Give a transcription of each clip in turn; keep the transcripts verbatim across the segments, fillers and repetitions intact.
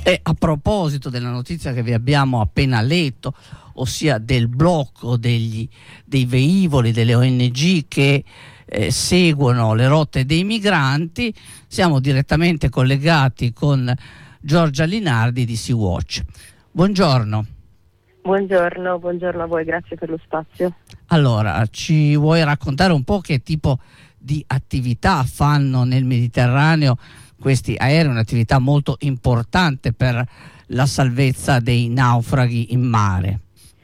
E a proposito della notizia che vi abbiamo appena letto, ossia del blocco degli, dei velivoli delle O N G che eh, seguono le rotte dei migranti, siamo direttamente collegati con Giorgia Linardi di Sea-Watch. Buongiorno. Buongiorno, buongiorno a voi, grazie per lo spazio. Allora, ci vuoi raccontare un po' che tipo di attività fanno nel Mediterraneo questi aerei, un'attività molto importante per la salvezza dei naufraghi in mare?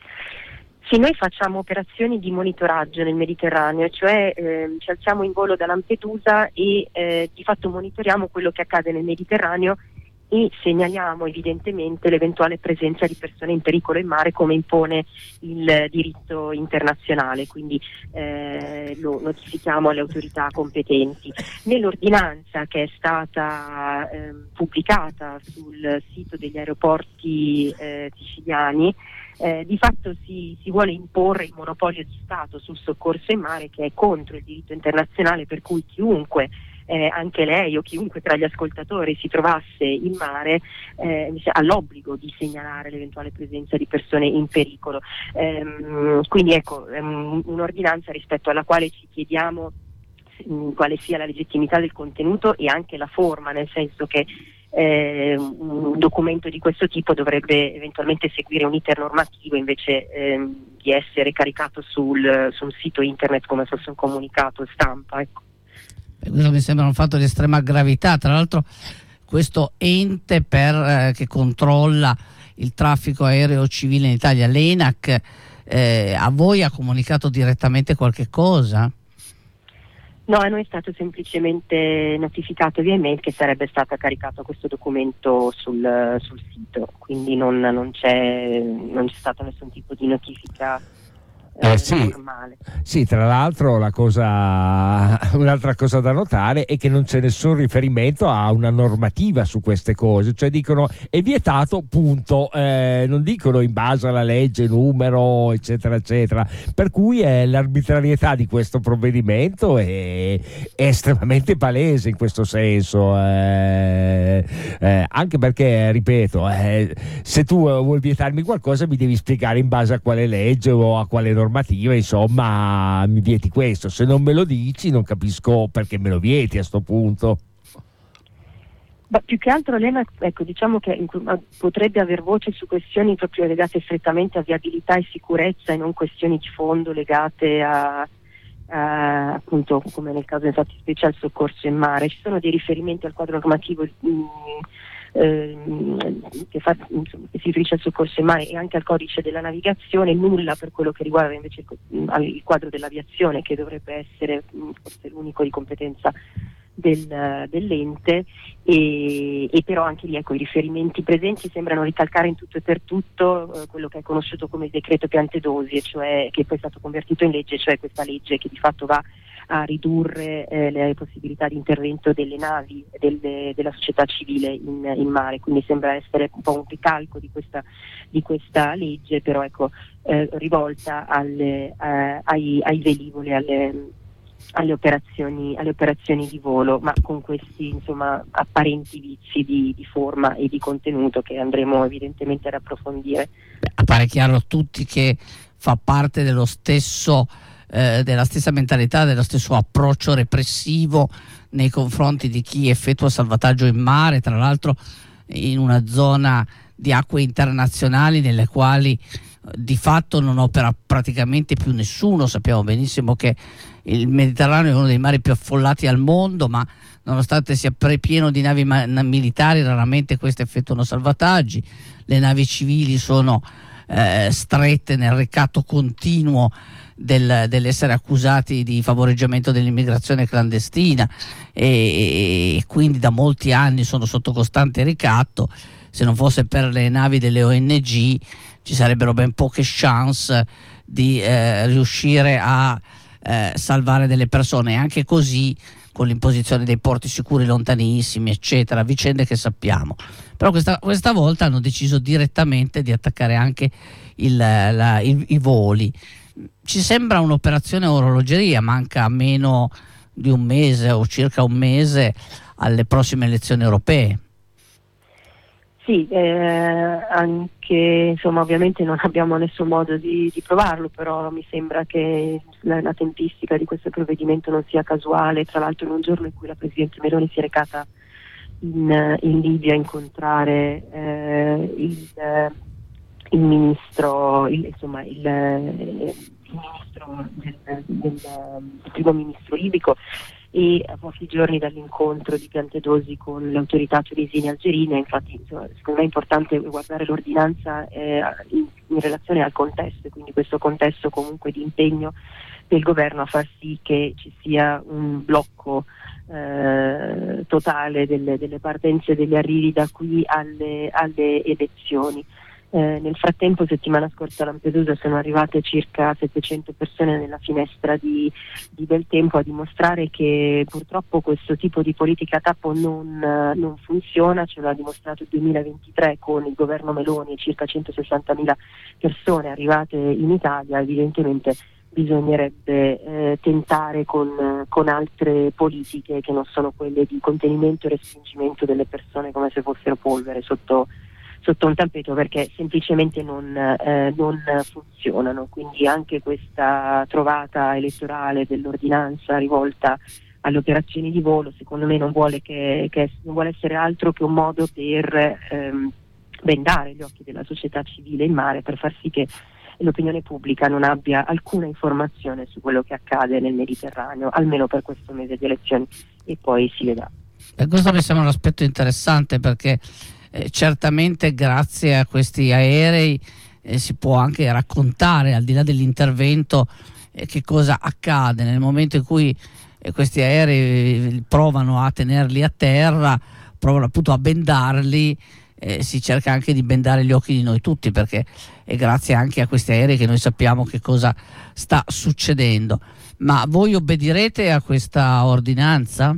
Sì, noi facciamo operazioni di monitoraggio nel Mediterraneo, cioè eh, ci alziamo in volo da Lampedusa e eh, di fatto monitoriamo quello che accade nel Mediterraneo e segnaliamo evidentemente l'eventuale presenza di persone in pericolo in mare, come impone il diritto internazionale, quindi eh, lo notifichiamo alle autorità competenti. Nell'ordinanza che è stata eh, pubblicata sul sito degli aeroporti eh, siciliani, eh, di fatto si, si vuole imporre il monopolio di Stato sul soccorso in mare, che è contro il diritto internazionale, per cui chiunque Eh, anche lei o chiunque tra gli ascoltatori si trovasse in mare eh, ha l'obbligo di segnalare l'eventuale presenza di persone in pericolo. Ehm, quindi ecco, um, un'ordinanza rispetto alla quale ci chiediamo um, quale sia la legittimità del contenuto e anche la forma, nel senso che eh, un documento di questo tipo dovrebbe eventualmente seguire un iter normativo invece ehm, di essere caricato sul, su un sito internet come fosse un comunicato stampa, ecco. Questo mi sembra un fatto di estrema gravità. Tra l'altro questo ente per, eh, che controlla il traffico aereo civile in Italia, l'ENAC, eh, a voi ha comunicato direttamente qualche cosa? No, a noi è stato semplicemente notificato via email che sarebbe stato caricato questo documento sul, sul sito, quindi non, non, c'è, non c'è stato nessun tipo di notifica. Eh, sì, sì, tra l'altro la cosa, un'altra cosa da notare è che non c'è nessun riferimento a una normativa su queste cose, cioè dicono è vietato punto, eh, non dicono in base alla legge, numero eccetera eccetera, per cui è, l'arbitrarietà di questo provvedimento è, è estremamente palese in questo senso, eh, eh, anche perché ripeto, eh, se tu vuoi vietarmi qualcosa mi devi spiegare in base a quale legge o a quale normativa, insomma mi vieti questo. Se non me lo dici non capisco perché me lo vieti a sto punto. Ma più che altro l'ENAC, ecco, diciamo che potrebbe aver voce su questioni proprio legate strettamente a viabilità e sicurezza e non questioni di fondo legate a, a appunto, come nel caso infatti specie al soccorso in mare. Ci sono dei riferimenti al quadro normativo mh, che, fa, insomma, che si riferisce al soccorso in mare e anche al codice della navigazione, nulla per quello che riguarda invece il, il quadro dell'aviazione, che dovrebbe essere forse l'unico di competenza del, dell'ente, e, e però anche lì ecco, i riferimenti presenti sembrano ricalcare in tutto e per tutto eh, quello che è conosciuto come il decreto piantedosi, e cioè che poi è stato convertito in legge, cioè questa legge che di fatto va a ridurre eh, le possibilità di intervento delle navi delle, della società civile in, in mare, quindi sembra essere un po' un ricalco di questa, di questa legge, però ecco eh, rivolta alle, eh, ai, ai velivoli, alle, alle, operazioni, alle operazioni di volo, ma con questi insomma apparenti vizi di, di forma e di contenuto che andremo evidentemente ad approfondire. Beh, appare chiaro a tutti che fa parte dello stesso Eh, della stessa mentalità, dello stesso approccio repressivo nei confronti di chi effettua salvataggio in mare, tra l'altro in una zona di acque internazionali nelle quali eh, di fatto non opera praticamente più nessuno. Sappiamo benissimo che il Mediterraneo è uno dei mari più affollati al mondo, ma nonostante sia pieno di navi ma- militari, raramente queste effettuano salvataggi. Le navi civili sono eh, strette nel ricatto continuo Del, dell'essere accusati di favoreggiamento dell'immigrazione clandestina e, e quindi da molti anni sono sotto costante ricatto. Se non fosse per le navi delle O N G ci sarebbero ben poche chance di eh, riuscire a eh, salvare delle persone, e anche così con l'imposizione dei porti sicuri lontanissimi eccetera, vicende che sappiamo. Però questa, questa volta hanno deciso direttamente di attaccare anche il, la, il, i voli. Ci sembra un'operazione orologeria, manca meno di un mese o circa un mese alle prossime elezioni europee. Sì, eh, anche insomma ovviamente non abbiamo nessun modo di, di provarlo, però mi sembra che la, la tempistica di questo provvedimento non sia casuale, tra l'altro in un giorno in cui la Presidente Meloni si è recata in, in Libia a incontrare eh, il, il ministro, il, insomma il, il ministro del, del, del primo ministro libico, e a pochi giorni dall'incontro di Piantedosi con le autorità tunisine e algerine. Infatti insomma, secondo me è importante guardare l'ordinanza eh, in, in relazione al contesto, quindi questo contesto comunque di impegno del governo a far sì che ci sia un blocco eh, totale delle, delle partenze e degli arrivi da qui alle, alle elezioni. Eh, nel frattempo, settimana scorsa a Lampedusa sono arrivate circa settecento persone nella finestra di, di Beltempo, a dimostrare che purtroppo questo tipo di politica a tappo non, non funziona. Ce l'ha dimostrato il duemilaventitré con il governo Meloni e circa centosessantamila persone arrivate in Italia. Evidentemente bisognerebbe eh, tentare con, con altre politiche che non sono quelle di contenimento e respingimento delle persone come se fossero polvere sotto sotto un tappeto, perché semplicemente non, eh, non funzionano. Quindi anche questa trovata elettorale dell'ordinanza rivolta alle operazioni di volo secondo me non vuole, che, che, non vuole essere altro che un modo per ehm, bendare gli occhi della società civile in mare, per far sì che l'opinione pubblica non abbia alcuna informazione su quello che accade nel Mediterraneo, almeno per questo mese di elezioni, e poi si vedrà. E questo mi sembra un aspetto interessante, perché Eh, certamente grazie a questi aerei eh, si può anche raccontare, al di là dell'intervento, eh, che cosa accade nel momento in cui eh, questi aerei provano a tenerli a terra, provano appunto a bendarli. Eh, si cerca anche di bendare gli occhi di noi tutti, perché è grazie anche a questi aerei che noi sappiamo che cosa sta succedendo. Ma voi obbedirete a questa ordinanza?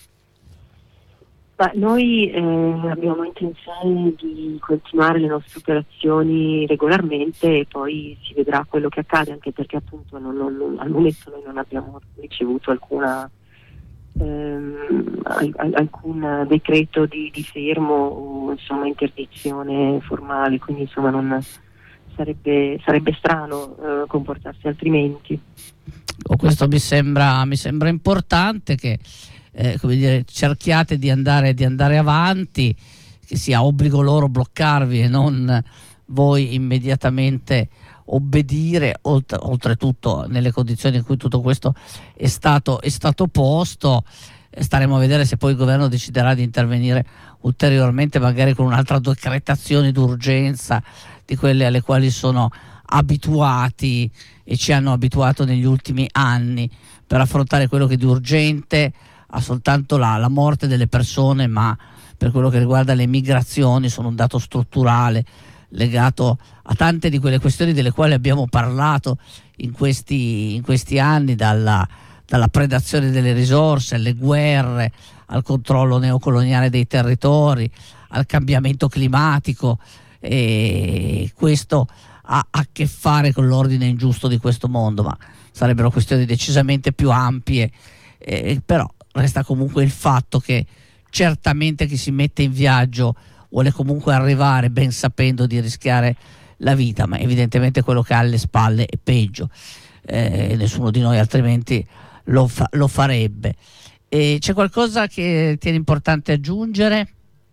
Ma noi eh, abbiamo intenzione di continuare le nostre operazioni regolarmente e poi si vedrà quello che accade, anche perché appunto non, non, non, al momento noi non abbiamo ricevuto alcuna, ehm, al, alcun decreto di, di fermo o insomma interdizione formale, quindi insomma non sarebbe, sarebbe strano eh, comportarsi altrimenti. Oh, questo mi sembra, mi sembra importante, che Eh, come dire, cerchiate di andare, di andare avanti, che sia obbligo loro bloccarvi e non voi immediatamente obbedire, oltre, oltretutto nelle condizioni in cui tutto questo è stato, è stato posto. Eh, staremo a vedere se poi il governo deciderà di intervenire ulteriormente, magari con un'altra decretazione d'urgenza di quelle alle quali sono abituati e ci hanno abituato negli ultimi anni, per affrontare quello che di urgente ha soltanto la, la morte delle persone, ma per quello che riguarda le migrazioni sono un dato strutturale legato a tante di quelle questioni delle quali abbiamo parlato in questi, in questi anni, dalla, dalla predazione delle risorse, alle guerre, al controllo neocoloniale dei territori, al cambiamento climatico, e questo ha a che fare con l'ordine ingiusto di questo mondo, ma sarebbero questioni decisamente più ampie, eh, però resta comunque il fatto che certamente chi si mette in viaggio vuole comunque arrivare ben sapendo di rischiare la vita, ma evidentemente quello che ha alle spalle è peggio, eh, nessuno di noi altrimenti lo, fa- lo farebbe. E c'è qualcosa che tiene importante aggiungere?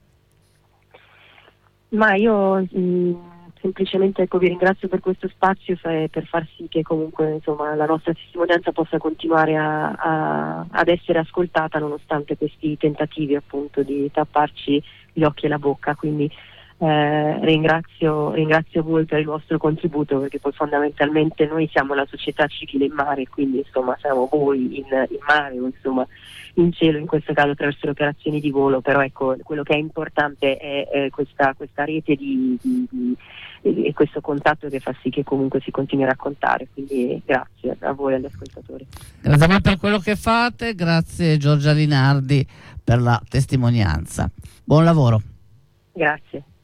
Ma io mh, semplicemente ecco, vi ringrazio per questo spazio, per far sì che comunque insomma, la nostra testimonianza possa continuare a, a, ad essere ascoltata, nonostante questi tentativi appunto di tapparci gli occhi e la bocca. Quindi eh, ringrazio, ringrazio voi per il vostro contributo, perché poi fondamentalmente noi siamo la società civile in mare, quindi insomma siamo voi in, in mare o insomma in cielo, in questo caso attraverso le operazioni di volo. Però ecco, quello che è importante è, è questa, questa rete di, di, di e questo contatto che fa sì che comunque si continui a raccontare. Quindi grazie a voi e agli ascoltatori. Grazie a voi per quello che fate, grazie Giorgia Linardi per la testimonianza. Buon lavoro. Grazie.